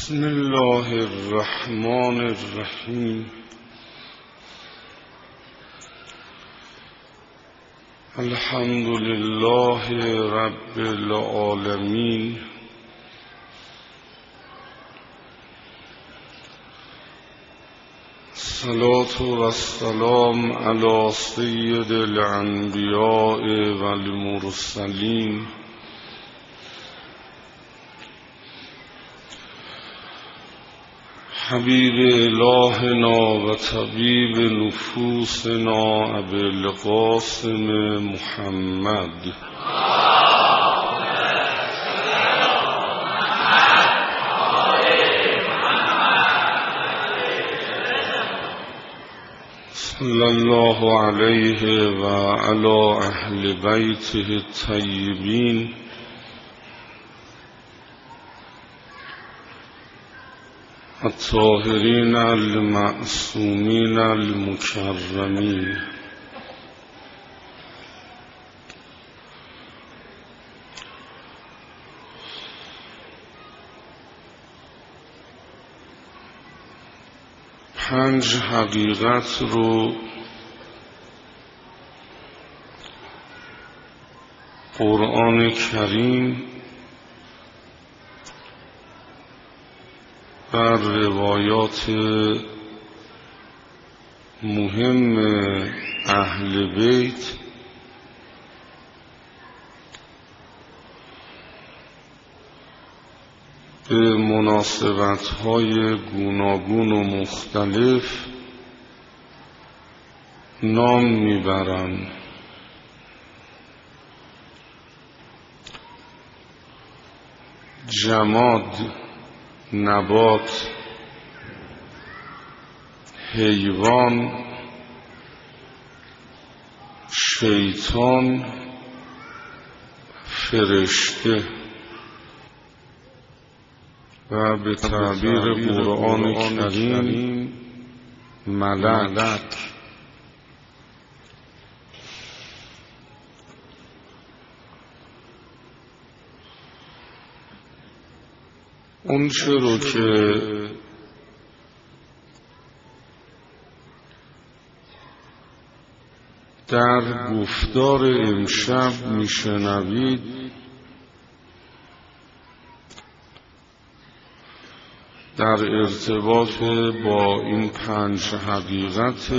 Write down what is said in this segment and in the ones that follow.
بسم الله الرحمن الرحیم. الحمد لله رب العالمین. الصلاة و السلام علی سید الانبیاء و المرسلین حبیب الهنا و طبیب نفوسنا ابوالقاسم محمد صلی الله علیه و علی اهل بیته الطیبین الطاهرین المعصومین المکرمین. پنج حقیقت رو قرآن کریم بر روایات مهم اهل بیت به مناسبت‌های گوناگون و مختلف نام میبرند. جماد، نبات، حیوان، شیطان، فرشته و به تعبیر قرآن کریم ملک. اون چه رو که در گفتار امشب میشنوید در ارتباط با این پنج حقیقت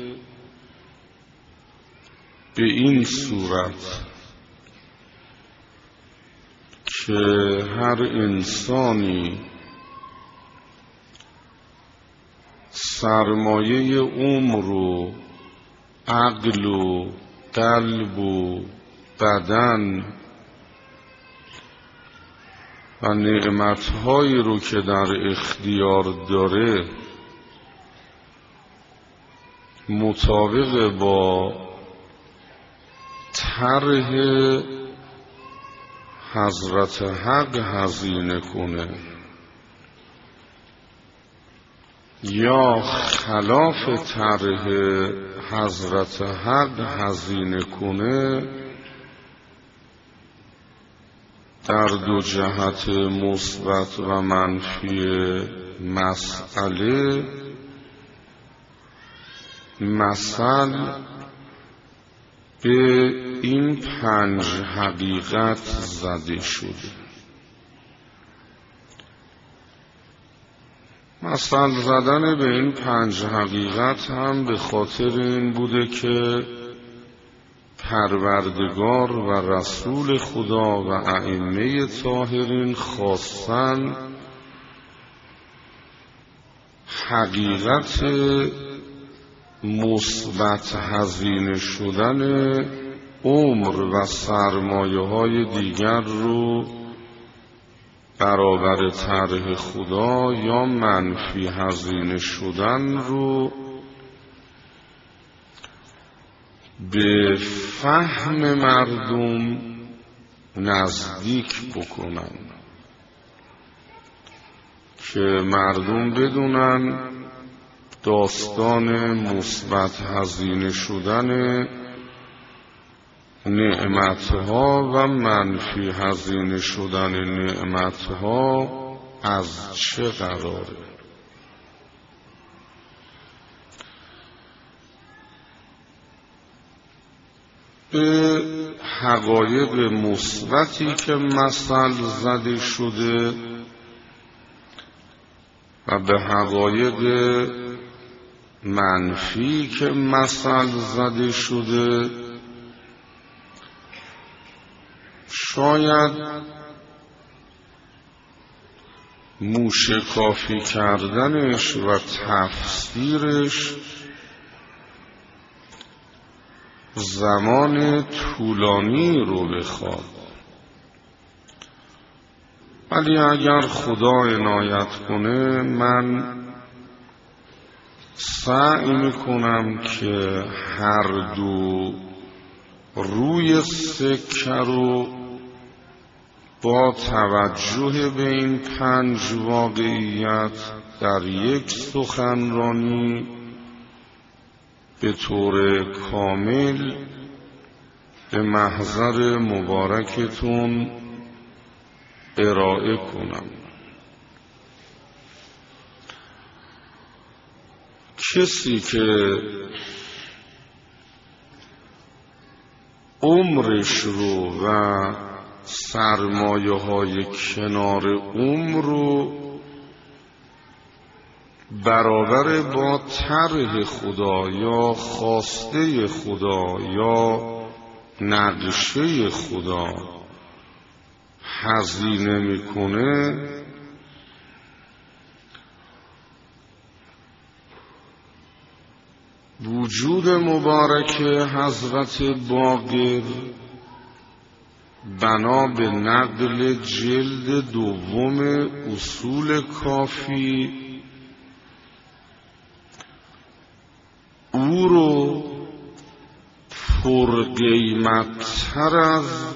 به این صورت که هر انسانی سرمایه عمر و عقل و قلب و بدن و نعمت‌هایی رو که در اختیار داره مطابق با طرح حضرت حق هزینه کنه یا خلاف طرح حضرت حق هزینه کنه، در دو جهت مثبت و منفی مسئله مثل به این پنج حقیقت زده شده. مثل زدن به این پنج حقیقت هم به خاطر این بوده که پروردگار و رسول خدا و ائمه طاهرین خواستن حقیقت مثبت هزینه شدن عمر و سرمایه‌های دیگر رو برابر طرح خدا یا منفی هزینه شدن رو به فهم مردم نزدیک بکنن که مردم بدونن داستان مثبت هزینه شدن نعمتها و منفی هزینه شدن نعمتها از چه قراره؟ به حقایق مثبتی که مثل زده شده و به حقایق منفی که مثل زده شده شاید موشکافی کردنش و تفسیرش زمان طولانی رو بخواد، ولی اگر خدا عنایت کنه من سعی میکنم که هر دو روی سکه رو با توجه به این 5 واقعیت در یک سخنرانی به طور کامل به محضر مبارکتون ارائه کنم. کسی که عمرش رو و سرمایه های کنار عمر رو برابر با طرح خدا یا خواسته خدا یا نقشه خدا هزینه میکنه، وجود مبارک حضرت باقر بنا به نقل جلد 2 اصول کافی او رو پرقیمت‌تر از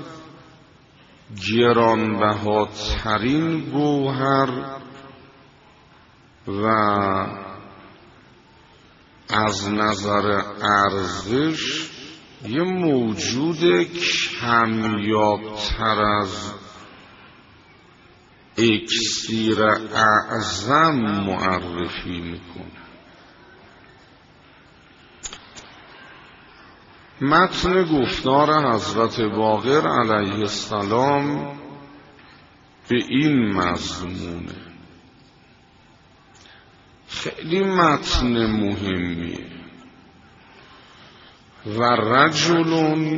گرانبهاترین گوهر و از نظر ارزش یه موجود کمیاب‌تر از اکسیر اعظم معرفی میکنه. متن گفتار حضرت باقر علیه السلام به این مضمونه، خیلی متن مهمیه. و رجل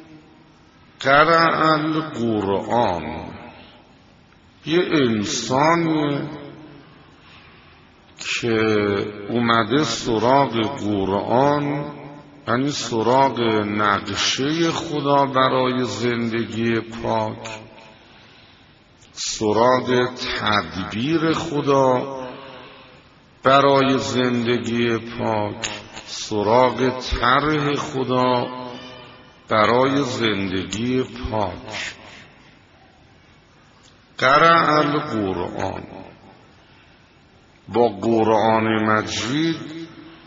قرأ القرآن، یه انسانیه که اومده سراغ قرآن، یعنی سراغ نقشه خدا برای زندگی پاک، سراغ تدبیر خدا برای زندگی پاک، سراغ طرح خدا برای زندگی پاک. قرأ القرآن، با قرآن مجید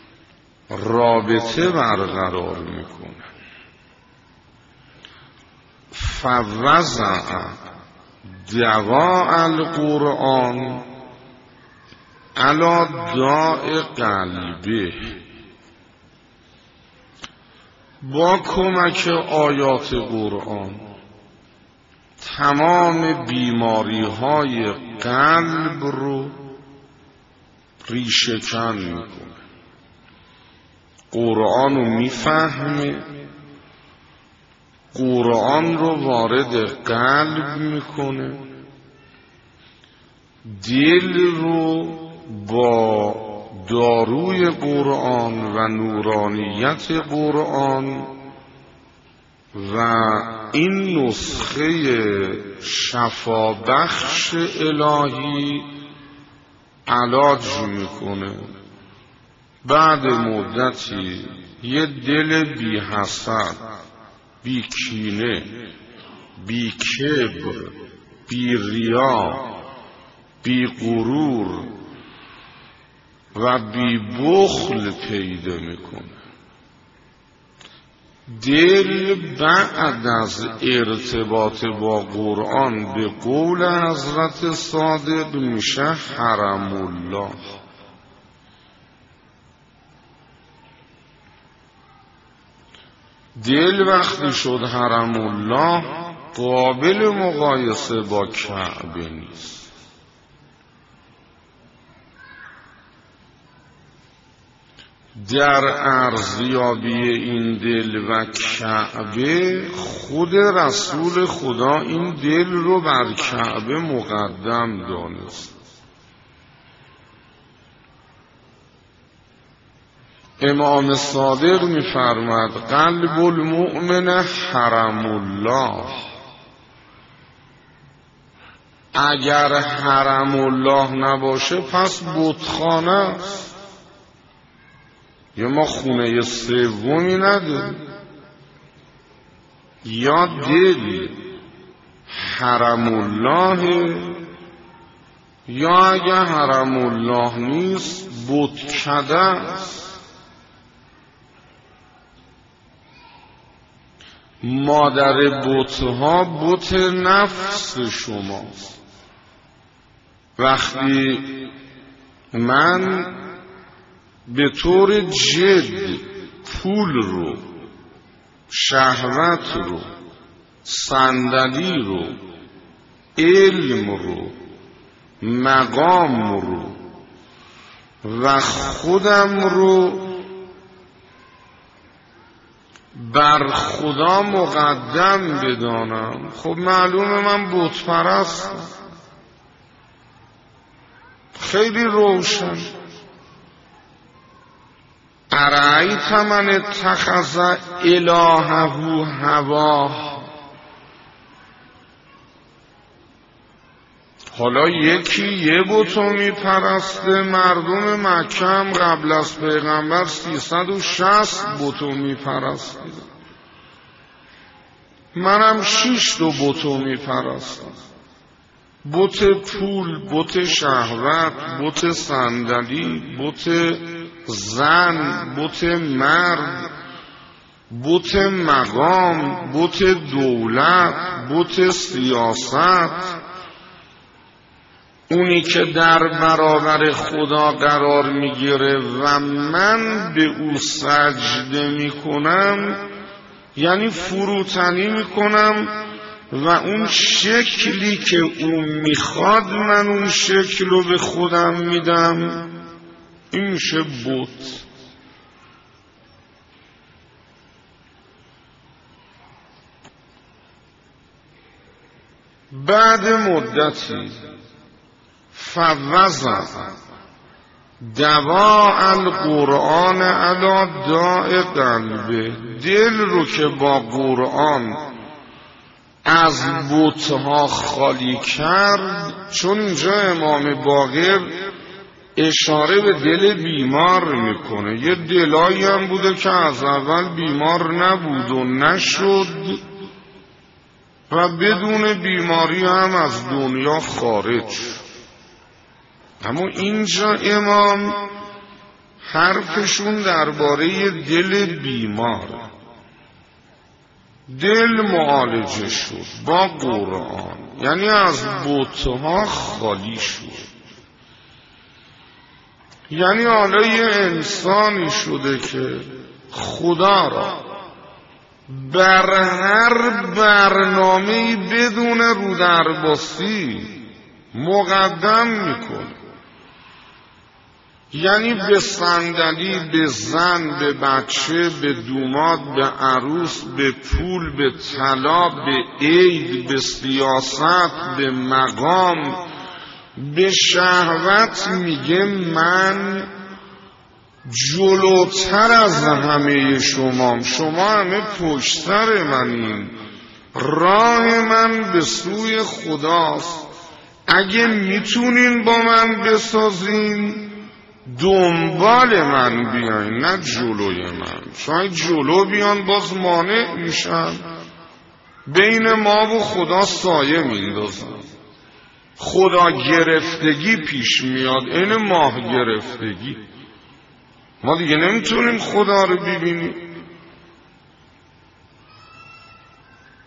رابطه برقرار میکنه. فوضع دواء القرآن علی داء قلبه، با کمک آیات قرآن تمام بیماری های قلب رو ریشه‌کن میکنه. قرآن رو میفهمه، قرآن رو وارد قلب میکنه، دل رو با داروی قرآن و نورانیت قرآن و این نسخه شفابخش الهی علاج میکنه. بعد مدتی یه دل بی حسد، بی کینه، بی کبر، بی ریا، بی غرور و بی بخل پیدا میکنه. دل بعد از ارتباط با قرآن به قول حضرت صادق میشه حرم الله. دل وقتی شد حرم الله قابل مقایسه با کعبه نیست. در ارزیابی این دل و کعبه خود رسول خدا این دل رو بر کعبه مقدم دانست. امام صادق می‌فرماد قلب المؤمن حرم الله. اگر حرم الله نباشه پس بتخانه است. یا ما خونه سومی نداریم. یا دل حرم الله، یا اگر حرم الله نیست بتکده است. مادر بتها بت نفس شماست. وقتی من به طور جد پول رو، شهوت رو، صندلی رو، علم رو، مقام رو و خودم رو بر خدا مقدم بدانم، خب معلومه من بت پرستم. خیلی روشن. ارأیت من اتخذ الهه هواه. حالا یکی یه بتو میپرسته. مردم مکه هم قبل از پیغمبر 360 بتو میپرسته. منم 6 بتو میپرستم. بت پول، بت شهوت، بت صندلی، بت زن، بت مرد، بت مقام، بت دولت، بت سیاست. اونی که در برابر خدا قرار میگیره و من به او سجده میکنم، یعنی فروتنی میکنم و اون شکلی که او میخواد من اون شکل رو به خودم میدم. این میشه بت. بعد مدتی فوضا دواء القرآن علی داء قلبه. دل رو که با قرآن از بتها خالی کرد، چون اینجا امام باقر اشاره به دل بیمار میکنه. یه دلایی هم بوده که از اول بیمار نبود و نشد و بدون بیماری هم از دنیا خارج. اما اینجا امام حرفشون درباره دل بیمار. دل معالجه شد با قرآن، یعنی از بتها خالی شد. یعنی حالا یه انسانی شده که خدا را بر هر برنامه‌ای بدون رودرباسی مقدم میکنه. یعنی به صندلی، به زن، به بچه، به دوماد، به عروس، به پول، به طلا، به عید، به سیاست، به مقام، به شهوت میگه من جلوتر از همه شما همه پشتر منین. راه من به سوی خداست. اگه میتونین با من بسازین دنبال من بیاین، نه جلوی من. شاید جلو بیان باز مانع میشن، بین ما و خدا سایه میندازن. خدا گرفتگی پیش میاد، این ماه گرفتگی. ما دیگه نمیتونیم خدا رو ببینیم.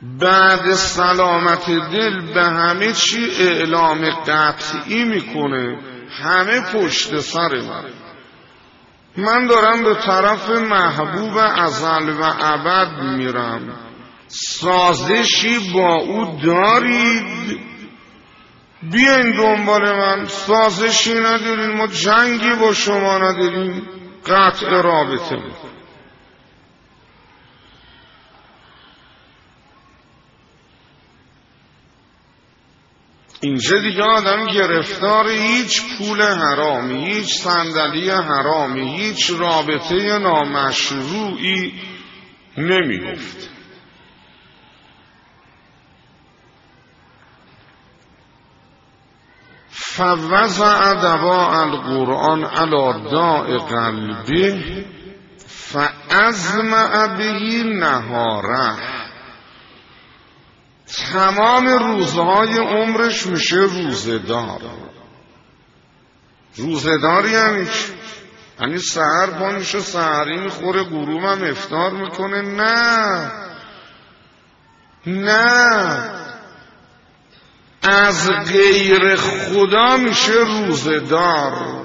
بعد سلامت دل به همه چی اعلام قطعی میکنه همه پشت سر من دارم به طرف محبوب ازل و ابد میرم، سازشی با او دارید؟ بیاین دنبال من. سازشی نداریم، ما جنگی با شما نداریم، قطع رابطه میکنیم. اینجا دیگه آدم گرفتار هیچ پول حرامی، هیچ صندلی حرامی، هیچ رابطه نامشروعی نمی‌افته. فوضع دواء القرآن علی داء قلبه فأظمأ به نهاره. تمام روزهای عمرش میشه روزدار. روزدار یعنی چی؟ یعنی سحر پا میشه سحری میخوره، غروب هم افطار میکنه؟ نه، از غیر خدا میشه روزدار.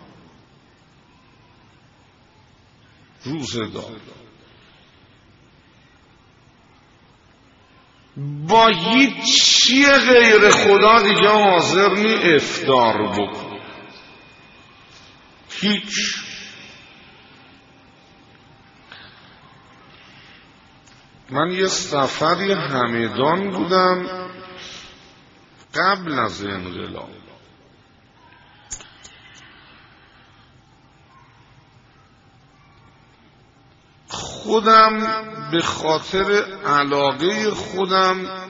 با هیچ چی غیر خدا دیگه حاضر نی افطار بکن. هیچ. من یه سفری همدان بودم قبل از انقلاب. خودم به خاطر علاقه خودم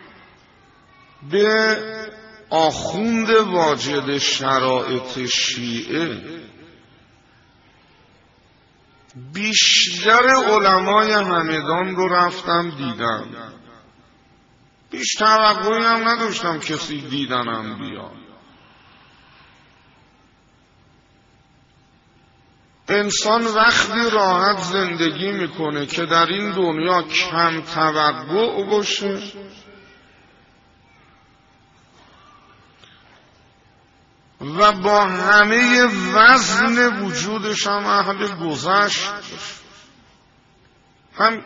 به آخوند واجد شرائط شیعه بیشتر علمای همدان رو رفتم دیدم. بیش توقعی هم نداشتم کسی دیدنم بیاد. انسان وقتی راحت زندگی میکنه که در این دنیا کم توقع باشه، و با همه وزن وجودش هم اهل گذشت هم.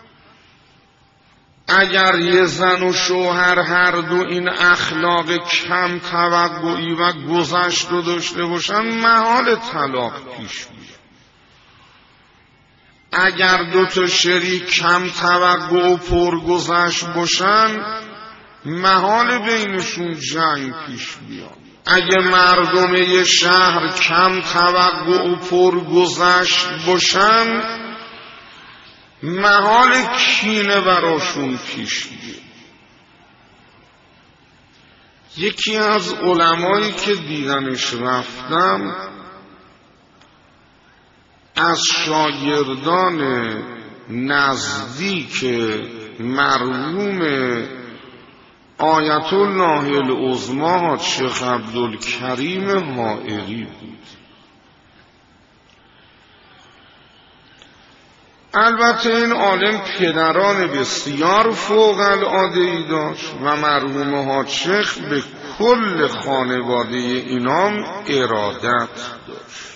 اگر یه زن و شوهر هر دو این اخلاق کم توقعی و گذشت رو داشته باشن، محال طلاق پیش میاد. اگر دو تا شریک کم توقع و پرگذشت باشن، محال بینشون جنگ پیش بیاد. اگه مردم یه شهر کم توقع و پرگذشت باشن، محال کینه براشون پیش بیاد. یکی از علمایی که دیدنش رفتم، از شاگردان نزدیک مرحوم آیت الله العظمی شیخ عبدالکریم حائری بود. البته این عالم پدران بسیار فوق العاده ای داشت و مرحوم حاج شیخ به کل خانواده اینام ارادت داشت.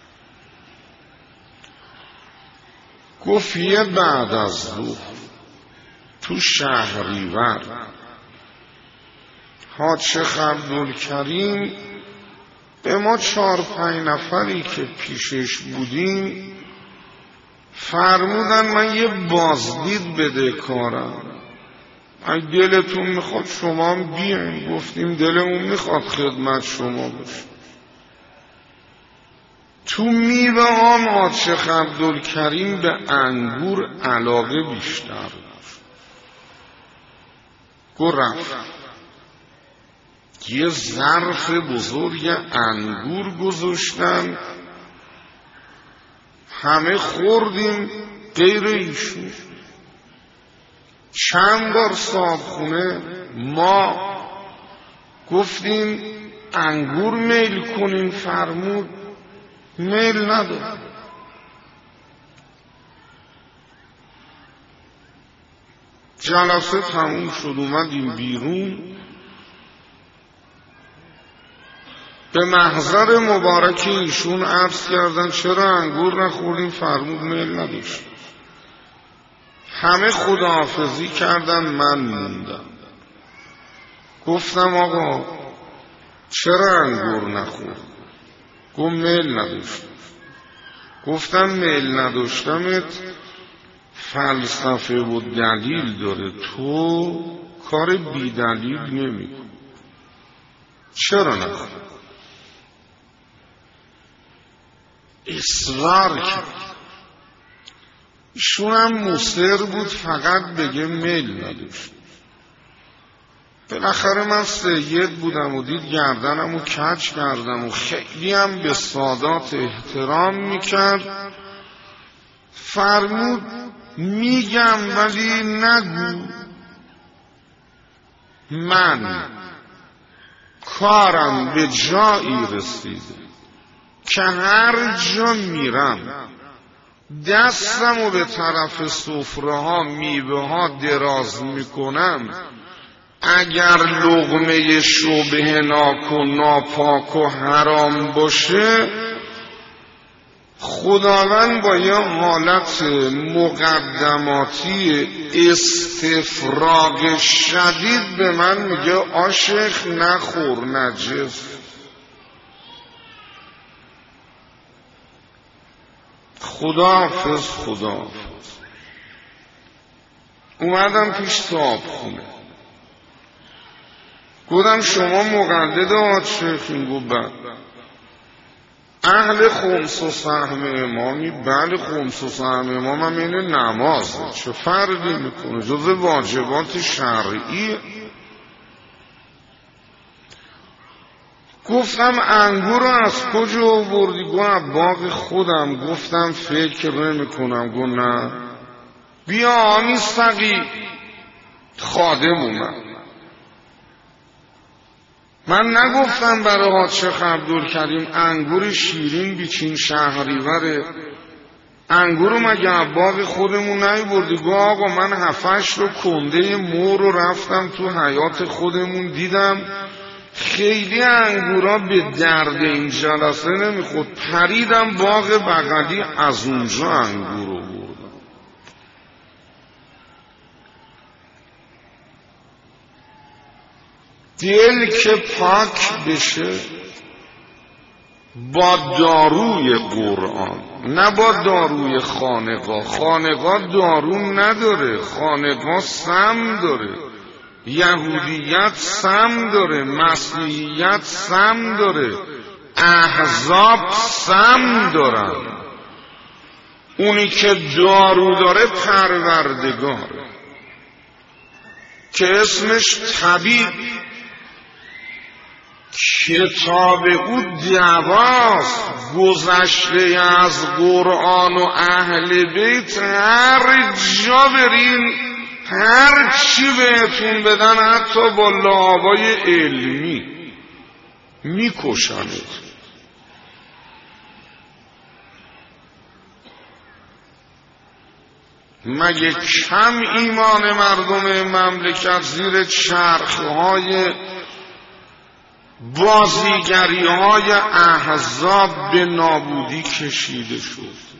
گفت یه بعد از ظهر تو شهریور حاج شیخ عبدالکریم به ما 4-5 نفری که پیشش بودیم فرمودن من یه بازدید بده کارم، اگه دلتون میخواد شما هم بیاین. گفتیم دلمون میخواد خدمت شما باشه. تو میوه هم حاج شیخ عبدالکریم به انگور علاقه بیشتر داشت. رفت یه ظرف بزرگ انگور گذاشتن، همه خوردیم غیر ایشون. چند بار صاحبخونه ما گفتیم انگور میل کنیم، فرمود میل نداد. جلسه تموم شد، اومدیم بیرون. به محضر مبارک ایشون عرض کردن چرا انگور نخوردیم؟ فرمود میل نداشت. همه خداحافظی کردن، من موندم. گفتم آقا چرا انگور نخورد؟ گفت میل نداشت. گفتم میل نداشتمت فلسفه و دلیل داره، تو کار بی دلیل نمی کن. چرا نخورد؟ اصرار کرد. ایشون هم مصر بود فقط بگه میل نداشت. بالاخره من سید بودم و دید گردنم و کج کردم و خیلی هم به سادات احترام میکرد. فرمود میگم ولی نگو. من کارم به جایی رسیده که هر جا میرم دستمو به طرف سفره ها میوه ها دراز میکنم، اگر لقمه شبهناک و ناپاک و حرام باشه، خداوند با یه حالت مقدماتی استفراغ شدید به من میگه عاشق نخور نجس. خداحافظ خداحافظ. اومدم پیش صاحب خونه، گفتم شما مقلد آقا شیخین؟ گفت بله. اهل خمس و سهم امامی؟ بله خمس و سهم امام هم این نمازه، چه فرقی میکنه، جز واجبات شرعی. گفتم انگور رو از کجا آوردی؟ گفت باغ خودم. گفتم فکر نمیکنم. گفت نه بیا آمی سقی. خادم اومد. من نگفتم برای حاج عبدالکریم انگور شیرین بیچین شهریوره، انگور رو مگه باغ خودمون نیوردی؟ گفت آقا من 7-8 رو کنده مور رو رفتم تو حیات خودمون دیدم، خیلی انگورا به درد این جلسه نمیخورد، پریدم باغ بغلی از اونجا انگور رو بردم. دل که پاک بشه با داروی قرآن، نه با داروی خانقاه. خانقاه دارو نداره، خانقاه سم داره، یهودیت سم داره، مسیحیت سم داره، احزاب سم دارن. اونی که دارو داره پروردگاره که اسمش طبیب. کتاب او دواست، گذشته از قرآن و اهل بیت. هر جا برین هر چی بهتون بدن، حتی با لعابای علمی میکشنید. مگه کم ایمان مردم مملکت زیر چرخهای بازیگری های احزاب به نابودی کشیده شد؟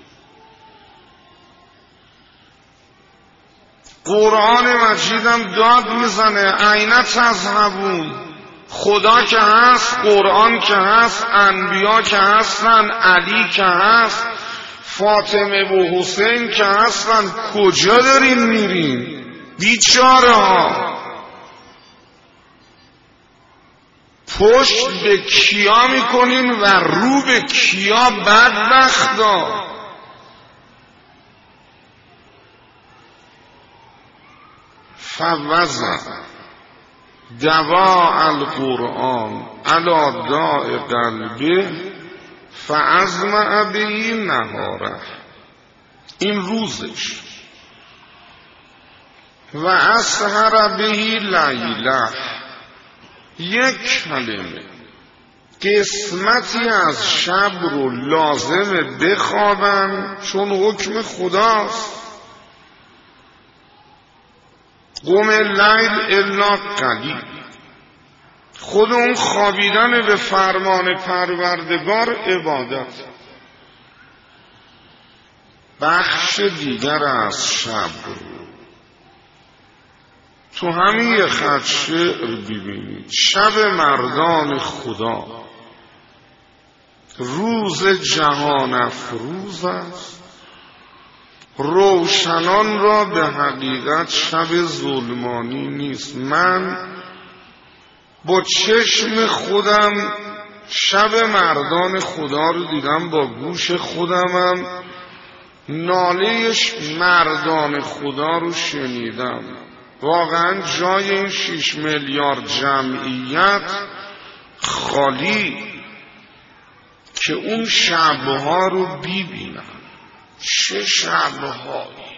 قرآن مجیدم داد میزنه عین تذهبون. خدا که هست، قرآن که هست، انبیا که هستن، علی که هست، فاطمه و حسین که هستن، کجا دارین میرین؟ بیچاره ها پشت به کیا میکنین و رو به کیا؟ بدبختا. فوضع دواء القرآن علی داء قلبه فازمع به نهاره. این روزش. و اسهر به لیله. یک کلمه قسمتی از شب رو لازمه بخوابن، چون حکم خداست. قم اللیل الا قلیل. خود اون خوابیدن به فرمان پروردگار عبادت. بخش دیگر از شب تو همین یه خط شعر ببینید. شب مردان خدا روز جهان افروز است، روشنان را به حقیقت شب ظلمانی نیست. من با چشم خودم شب مردان خدا رو دیدم، با گوش خودمم ناله مردان خدا رو شنیدم. واقعا جای این 6 میلیارد جمعیت خالی که اون شبها رو ببینم. چه شبهایی!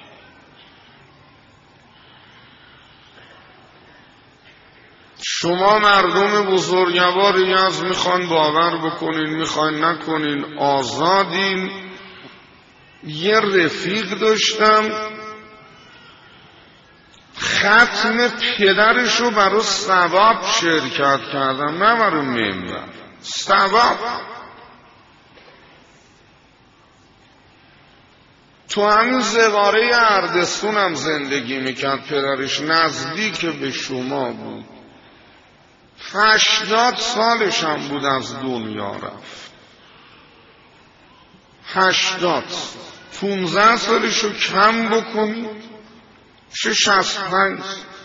شما مردم بزرگوار یزد میخوان باور بکنین میخوان نکنین آزادین. یه رفیق داشتم ختم پدرشو برای ثواب شرکت کردم، نه برای منبر، ثواب. تو همین زواره اردستون هم زندگی میکرد پدرش، نزدیک به شما بود. 80 سالش هم بود از دنیا رفت. 80. 15 سالشو کم بکنید چه 65.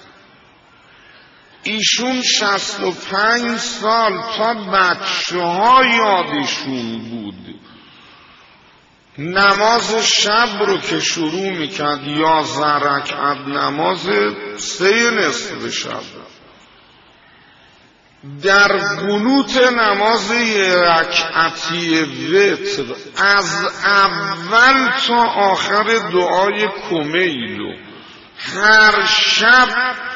ایشون 65 سال تا بچه ها یادشون بود نماز شب رو که شروع میکرد 11 رکعت نماز 3 نصف شب در قنوت نماز رکعتی وتر از اول تا آخر دعای کمیلو هر شب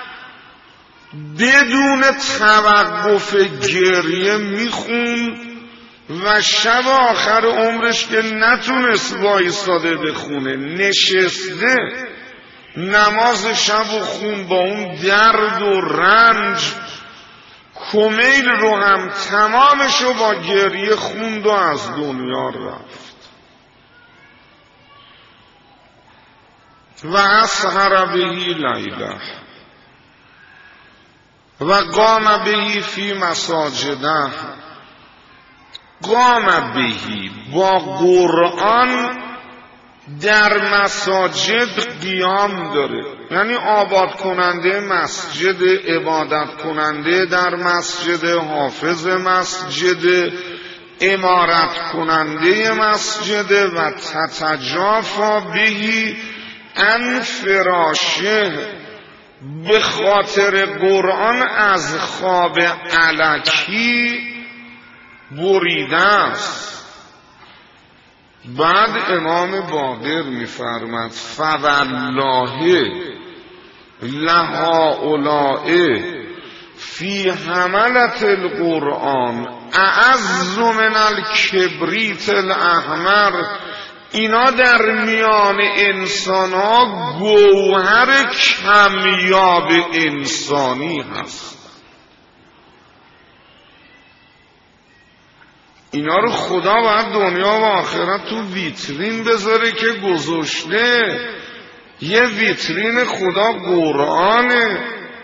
بدون توقف گریه میخوند و شب آخر عمرش که نتونست وایساده بخونه نشسته نماز شب و خون با اون درد و رنج کمیل رو هم تمامشو با گریه خوند و از دنیا رفت. و اسهر بهی لیله و قام بهی فی مساجده. قام بهی با قرآن در مساجد قیام داره، یعنی آباد کننده مسجد، عبادت کننده در مسجد، حافظ مسجد، امارت کننده مسجد. و تتجافا بهی عن فراشه، به خاطر قرآن از خواب الکی بریده است. بعد امام باقر می‌فرماد فوالله لهؤلاء فی حملة القرآن اعز من الکبریت الاحمر. اینا در میان انسان ها گوهر کمیاب انسانی هست. اینا رو خدا باید دنیا و آخرت تو ویترین بذاره که گذاشته. یه ویترین خدا قرآنه.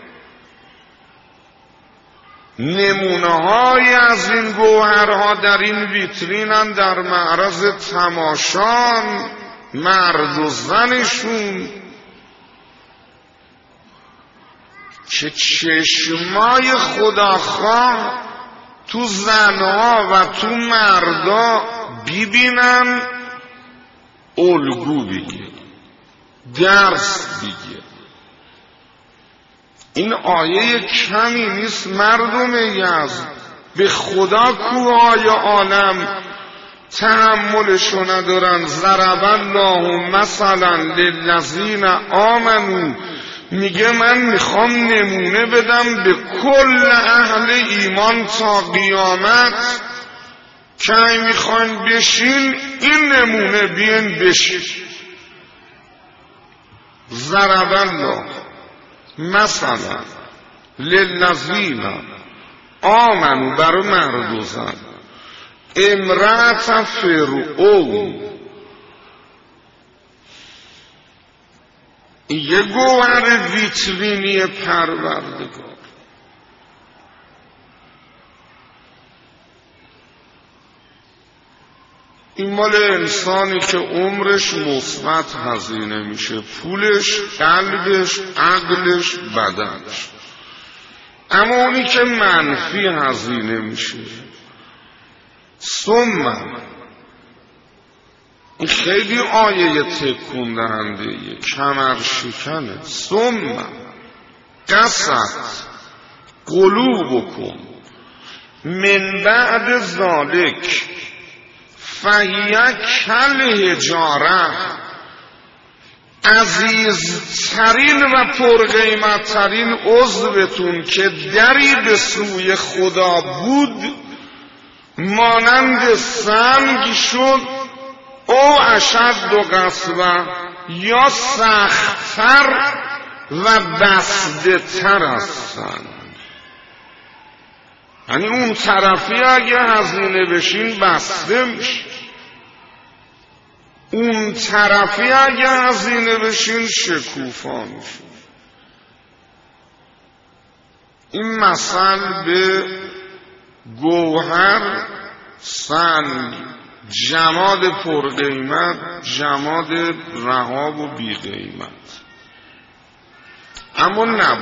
نمونه های از این گوهرها در این ویترینن، در معرض تماشان مرد و زنشون که چشمای خداخواه تو زنها و تو مردا ببینن، الگو بگیر، درس بگیر. این آیه کمی نیست مردم یزد. به خدا کوهای عالم تحملشو ندارن. ضرب الله مثلا للذین آمنوا، میگه من میخوام نمونه بدم به کل اهل ایمان تا قیامت که میخوان بشین این نمونه بین بشین. ضرب الله مثلا للذین آمنو، برای مرد و زن، امرأت فرعون، یه گوهر ویترینی پروردگار. این مال انسانی که عمرش مثبت هزینه میشه، پولش، قلبش، عقلش، بدنش. اما اونی که منفی هزینه میشه، ثم، این خیلی آیه تکون دهنده، کمر شکنه. ثم قست قلوبکم من بعد ذالک فهی کالحجاره، عزیزترین و پرقیمتترین عضوتون که دری به سوی خدا بود مانند سنگ شد، او اشد و قسوه، یا سختتر و بسته تر از سنگ. یعنی اون طرفی اگه هزینه بشین بسته میشه، اون طرفی اگه هزینه بشین شکوفا میشه. این مثل به گوهر، سنگ، جماد پرقیمت، جماد رهاب و بیقیمت. اما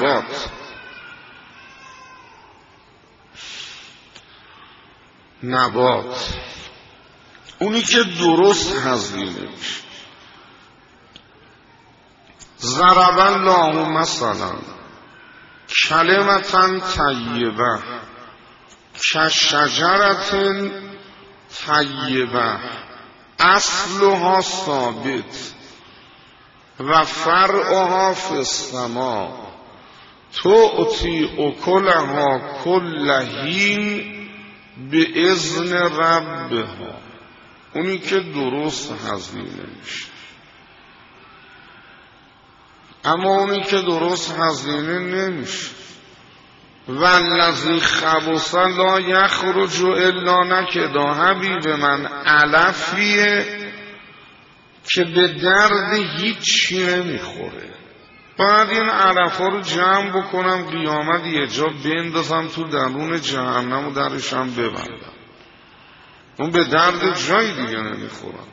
نبات اونی که درست هزینه میشه. ضرب الله مثلا کلمة طیبه کشجرة طیبه اصلها ثابت و فرعها فی السماء تؤتی اکلها کل حین باذن ربها. اونی که درست هزینه میشه. اما اونی که درست هزینه نمیشه، والذی خبث لا یخرج الا نکدا، حبیب من علفیه که به درد هیچی نمیخوره. باید این علفا رو جمع بکنم، قیامت یه جا بندازم تو درون جهنم و درشم ببندم. اون به درد جای دیگه نمیخورم.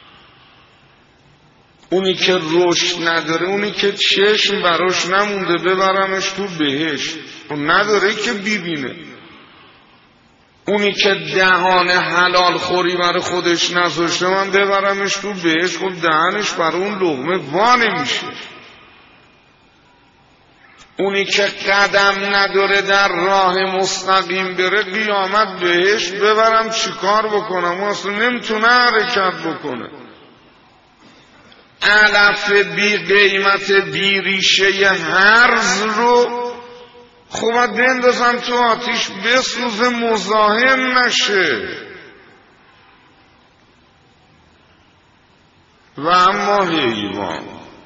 اونی که رشد نداره، اونی که چشم براش نمونده ببرمش تو بهشت، اون نداره که ببینه. اونی که دهان حلال خوری برای خودش نذاشته من ببرمش تو بهشت، خود دهنش برای اون لقمه وا نمیشه. اونی که قدم نداره در راه مستقیم بره، قیامت بهشت ببرم چیکار بکنم؟ اون اصلا نمیتونه حرکت بکنه. علف بی قیمت بی ریشه هرز رو خوبت بندازم تو آتیش بسوزه، مزاحم نشه. و اما حیوان،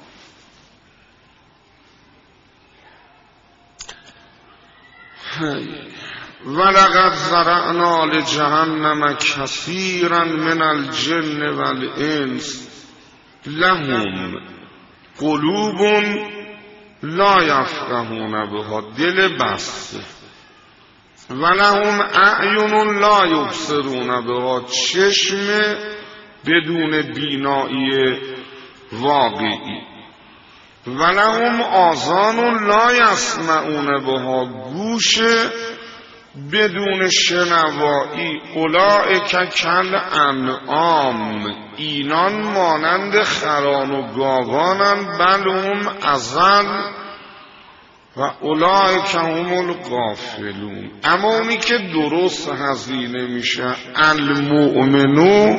ولقد ذرأنا لجهنم کثیرا من الجن والانس لهم قلوب لا یفقهون بها، دل بسته، ولهم اعین لا یبصرون بها، چشم بدون بینایی واقعی، ولهم آذان لا یسمعون بها، گوش بدون شنوایی، اولئک کالانعام، اینان مانند خران و گاوانند، بل هم اضل و اولئک هم الغافلون. اما اونی که درست هزینه میشه، المؤمنو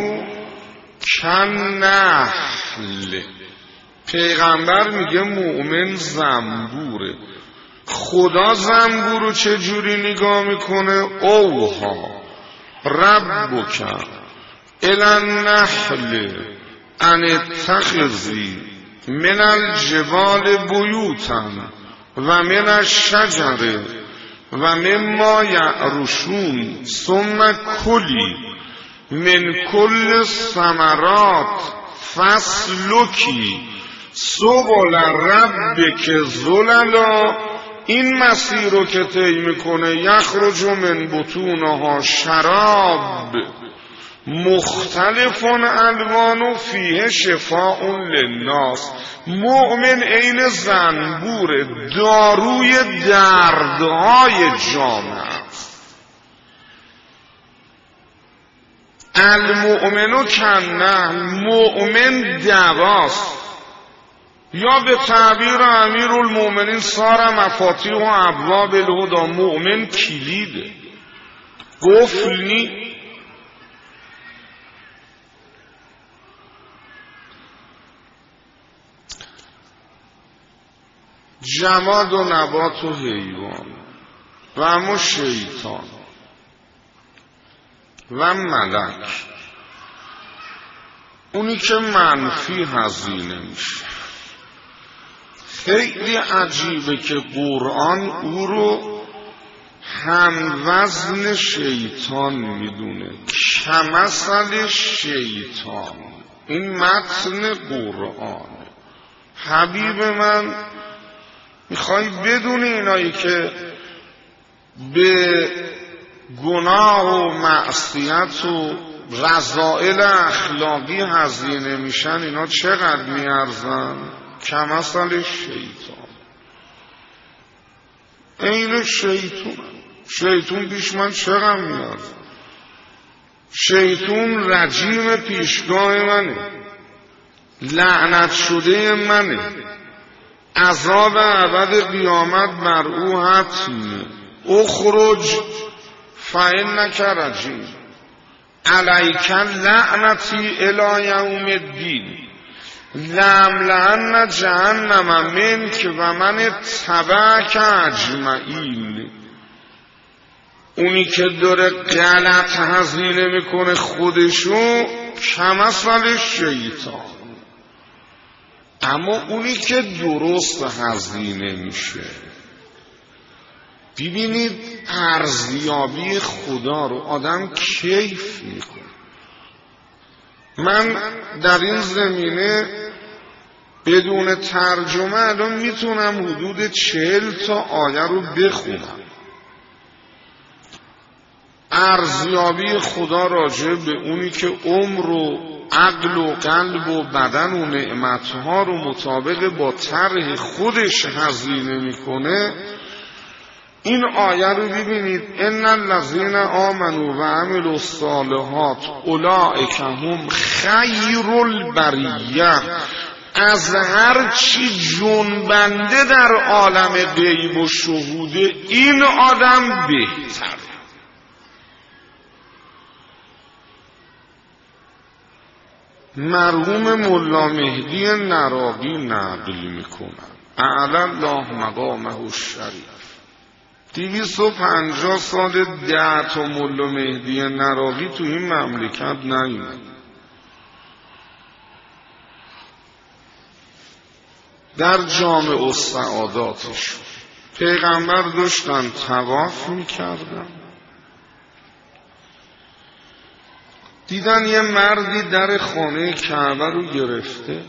کالنحل، پیغمبر میگه مؤمن زنبوره. خدا زنبور رو چه جوری نگاه میکنه؟ اوها ربک الی النحل ان اتخذی من الجبال بیوتا و من الشجر و مما یعرشون ثم کلی من کل الثمرات فاسلکی سبل ربک ذللا. این مسیر رو که طی میکنه یخرج من بطونها شراب مختلف الوان فیه شفاء للناس. مؤمن عین زنبور داروی دردهای جامعه است. المؤمن کنه، مؤمن دواست، یا به تعبیر امیرالمؤمنین سار مفاتیح و ابواب الهدی، مؤمن کلیده، قفل نی. جماد و نبات و حیوان و اما شیطان و ملک، اونی که منفی هزینه میشه. خیلی عجیبه که قرآن او رو هم وزن شیطان میدونه، کمثل شیطان. این متن قرآن. حبیب من میخوای بدون اینایی که به گناه و معصیت و رذائل اخلاقی هزینه میشن، اینا چقدر میارزن؟ کمثل شیطان. این شیطون پیش من چقدر میارزن؟ شیطون رجیم پیشگاه منه، لعنت شده منه، عذاب ابد قیامت بر او حتمه. اخرج فانک رجیم علیک لعنتی الی یوم الدین لأملأن جهنم منک و من تبعک اجمعین. اونی که داره غلط هزینه میکنه خودشو کمثل شیطان، اما اونی که درست هزینه میشه، ببینید ارزیابی خدا رو آدم کیف میکنه. من در این زمینه بدون ترجمه الان میتونم حدود 40 تا آیه رو بخونم. ارزیابی خدا راجع به اونی که عمر و عقل و قلب و بدن و نعمتها رو مطابق با طرح خودش هزینه میکنه. این آیه رو ببینید، ان الذین آمنوا و عملوا الصالحات اولئک هم خیر البریه. از هر چی جنبنده در عالم غیب و شهوده این آدم بهتر. مرحوم ملا مهدی نراقی نقل میکنن، اعلی الله مقامه الشریف. 250 سال 10 تا ملا مهدی نراقی تو این مملکت نیومد. در جامع السعاداتش پیغمبر داشتن طواف میکردن، دیدن یه مردی در خانه کعبه رو گرفته،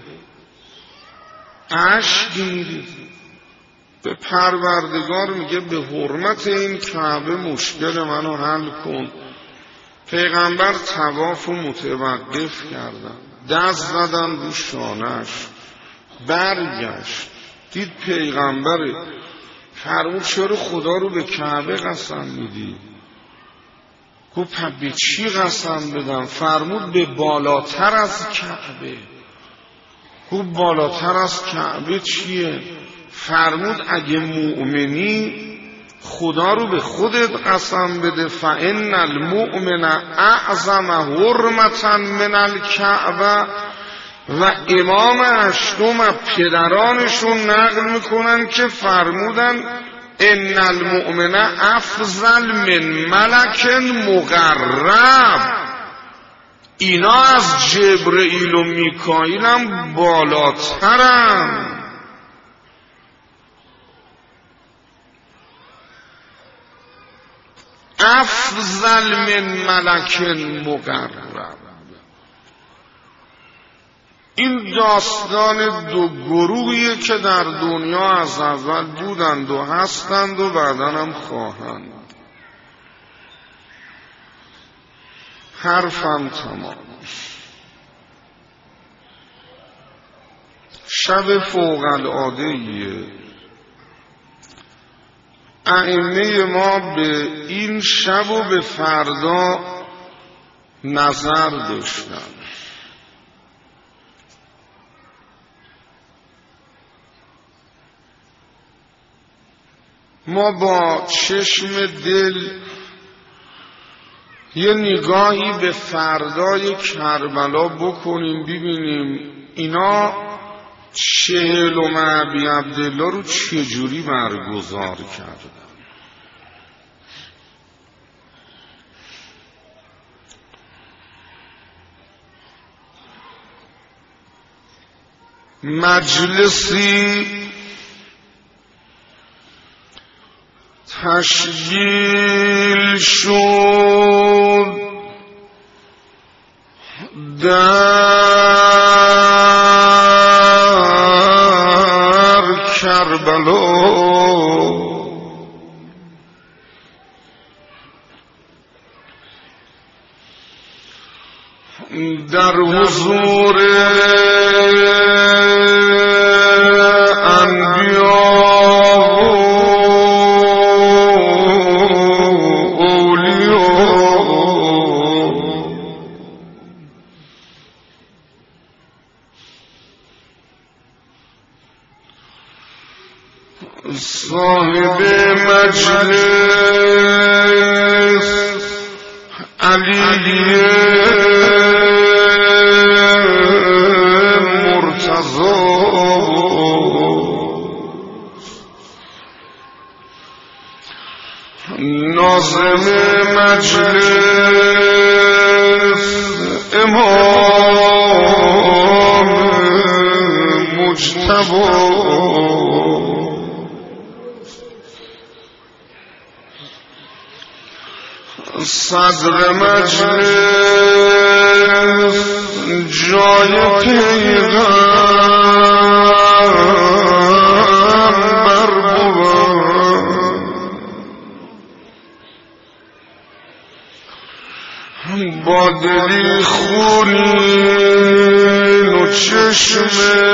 اشک میریزه، به پروردگار میگه به حرمت این کعبه مشکل منو حل کن. پیغمبر طواف رو متوقف کردن، دست زدن رو شانهش، برگشت دید پیغمبره. فرمود چرا خدا رو به کعبه قسم میدی؟ گفت به چی قسم بدم؟ فرمود به بالاتر از کعبه. گفت بالاتر از کعبه چیه؟ فرمود اگه مؤمنی خدا رو به خودت قسم بده، فإن المؤمن اعظم حرمتا من الکعبه. و امام اشتم پدرانشون نقل میکنن که فرمودن ان المؤمن افضل من ملک مقرب. اینا از جبرئیل و میکائیل هم بالاترن. افضل من ملک مقرب. این داستان دو گروهیه که در دنیا از اول بودند و هستند و بعداً هم خواهند. حرفم تمام. شب فوق العاده‌ایه. ائمه ما به این شب و به فردا نظر داشتن. ما با چشم دل یه نگاهی به فردای کربلا بکنیم، ببینیم اینا 40 ابی عبدالله رو چجوری برگزار کردن. مجلسی تشکیل شد در کربلا، در حضور صاحب مجلس علی مرتضی، ناظم مجلس امام مجتبی، صدر مجلس جای پیغمبر بود، با دلی خونین و چشم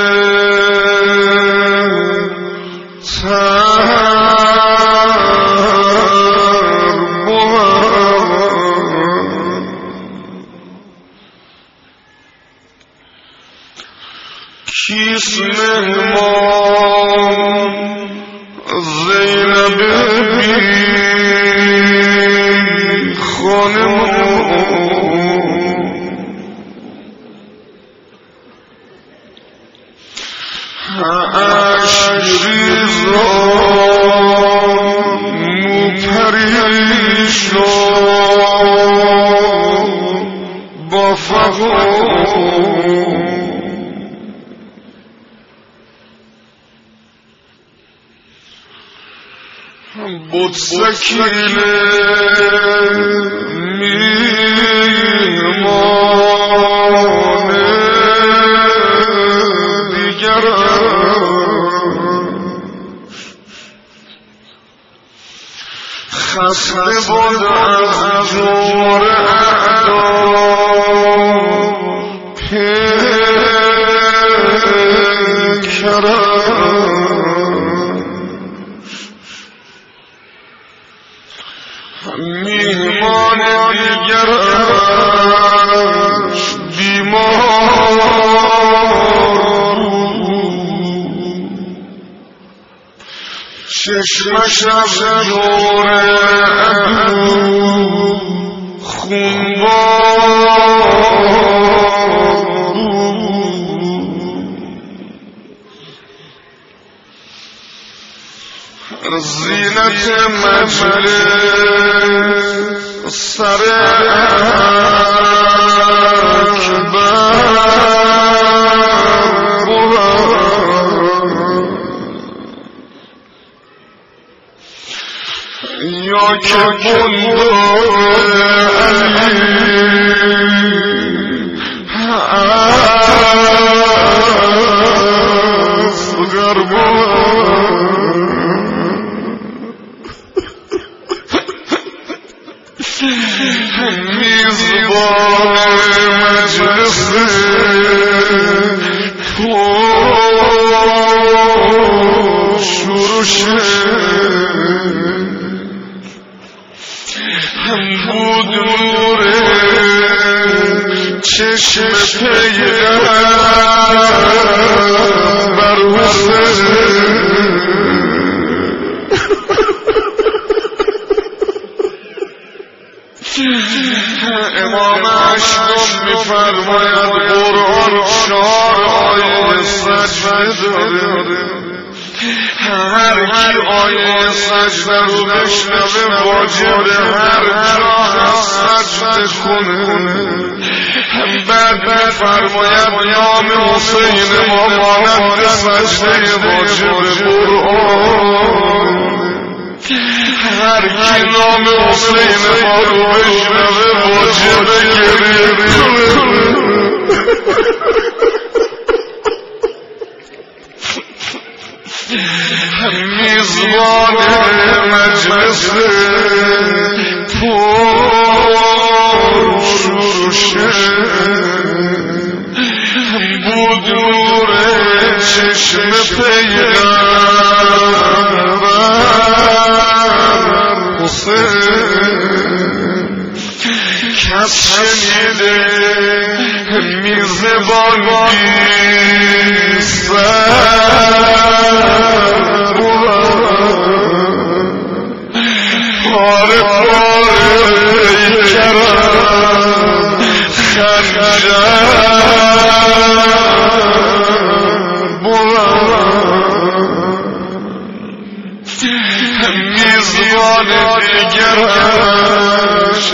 کیس مهمان زینب بی خانمان، اشک ریزان مو پریشان با فغان، بود سکینه میهمان دیگران، خسته بود از جور اعدا پیکران، میهمان دیگرش بیمار، چشمش از جور عدو خونبار، زینت مجلس سر اکبر بود، یا که بلدار از میزبان مجلس شروشه بود نور چشم پیغمبر حسین امام اشدم میفرماید قرآن 4 آیه سجده داره، هر کی آیه سجده رو بشنوه واجب هر جا سجده کنه. بعد میفرماید نام حسین ما مانند سجده واجب قرآن، هر کی نام حسین ما رو بشنوه واجب گریه کنه. میزبان مجلس پر شروشه بود نور چشم پیغمبر حسین. کس شنیده میزبان پاره پاره کرد خنجر میزبان دیگرش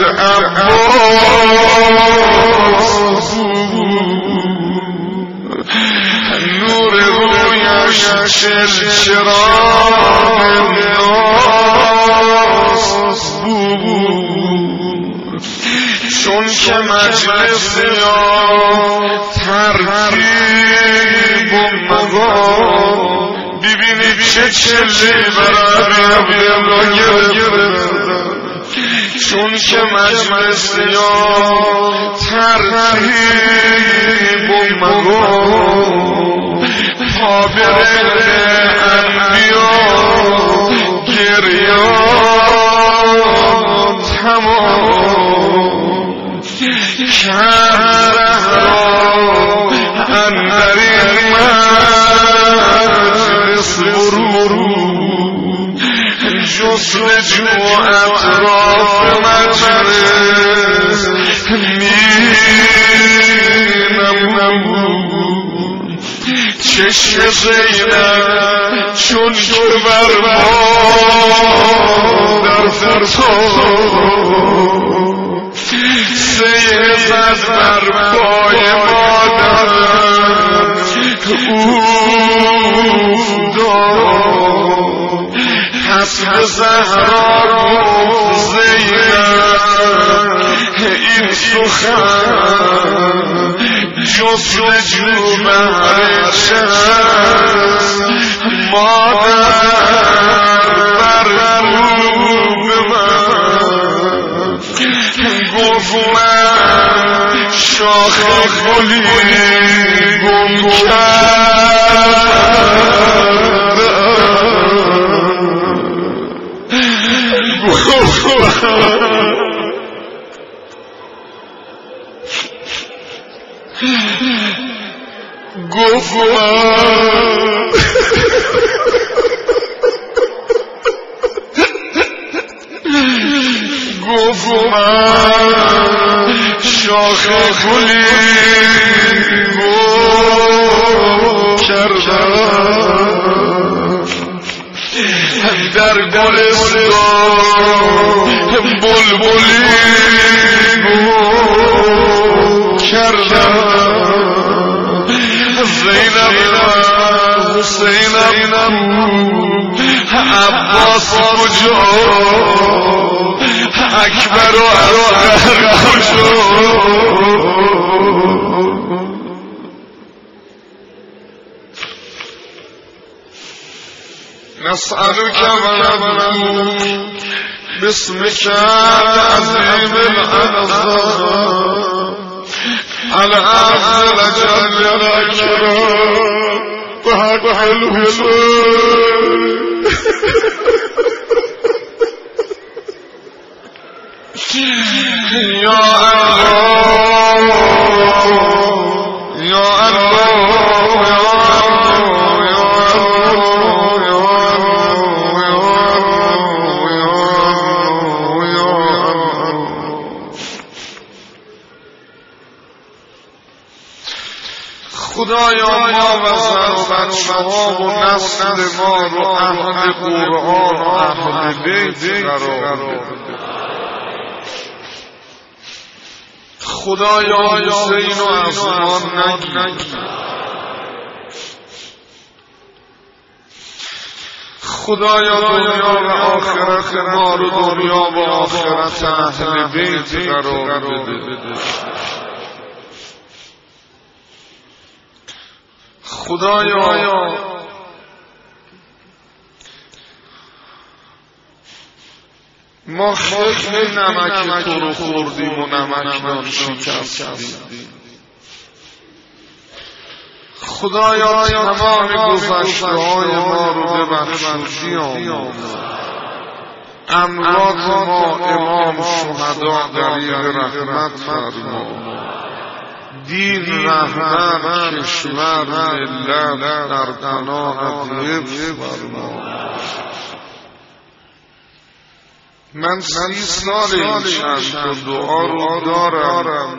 عباس نور رویش چراغ ناس بود. چون که مجلس یا ترتیب و مقام ببینی چه چلی برای عبدالله گرفتن. چون که مجلس یا ترتیب و مقام حابر انبیا گریان تمام کرده اندر این مجلس برو جستجو اطراف مجلس مینمود. چشم زینب چون که بر مادر فتاد سیه زد بر پای مادر افتاد. پس به زهرا گفت زینب این سخن جستجو بهر چشم مادر بر روب من گفت من شاخ گلی گم گفت من شاخ گلی گم کردم در گلستان بلبلی گم کردم. زینب حسینم عباس کجا اکبر و اصغر شد نسألك ونبلوك باسمك العظيم الأعظم الأعز الجل الأكرم وحق الحسين يا الله يا الله خدایا ما و زن و بچه ها و نسل ما رو اهل قرآن و اهل بیت قرار بده. خدایا حسین و از ما نگیر. خدایا دنیا و آخرت ما رو دنیا و آخرت اهل بیت قرار بده. خدایا ما خیلی نمک تو رو خوردیم و نمک شکستیم. خدایا تمام گذشته های ما رو ببخش بیامرز. اموات ما امام شهدا دلیل رحمت فرما. دین رهبر کشور ملت در پناهت حفظ فرما. من 30 سال این چند دعا رو دارم.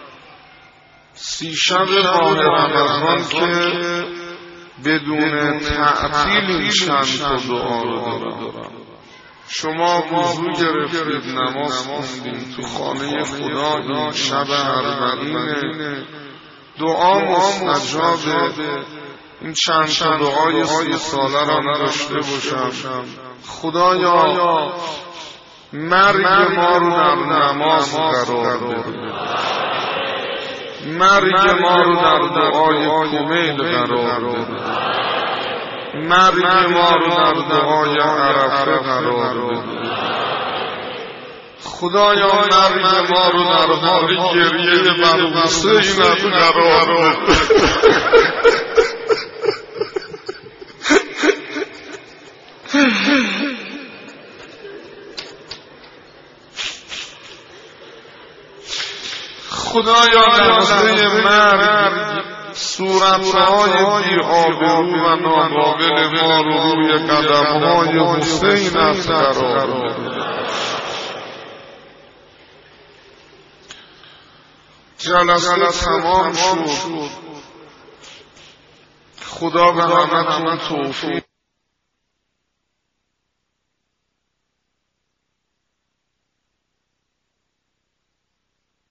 30 شب ماه رمضان که بدون تعطیل این چند دعا رو دارم. شما وضو گرفتید، نماز خوندید تو خانه خدا، این شب 40 دعا مستجابه. این چند دعای 30 ساله را داشته باشم. خدایا مرگ ما رو در نماز قرار بده. مرگ ما رو در دعای کمیل قرار بده. مرگ ما رو در دعای عرفه قرار بده. خدایا مرگ ما رو در حال گریه بر حسین قرار بده. خدایا لحظه مرگ صورتهای بی آبرو و ناقابل ما رو روی قدمهای حسین قرار بده. جلسه تمام شد. خدا به همتون توفیق